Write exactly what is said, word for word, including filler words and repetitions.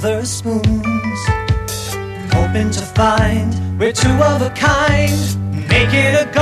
silver spoons, hoping to find we're two of a kind, make it a